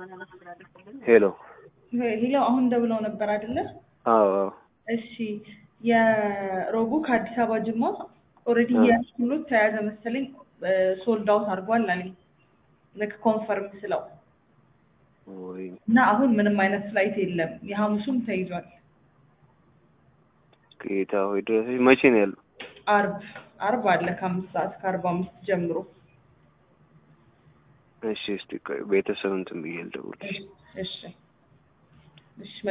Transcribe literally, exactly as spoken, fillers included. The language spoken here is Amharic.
ሄሎ ሄሎ አሁን ደውለው ነበር አይደለ? አዎ እሺ የሮቡ ከአዲስ አበባ ጅማ ኦልሬዲ የስኩሉ ተያዘ መሰለኝ ሶልድ አውት አድርጓል አለኝ ልክ ኮንፈርም ስለው ወይ እና አሁን ምንም አይነት ፍላይት የለም የሐሙሱም ተይዟል ጌታ ሆይ ድረስ መቼ ነው ያለው አርብ አርብ አለ ከአምስት ሰዓት ከአርባ አምስት ጀምሮ እሺ እስቲ ቤተሰብ እንትን ብዬ ልደውልልሽ እሺ እሺ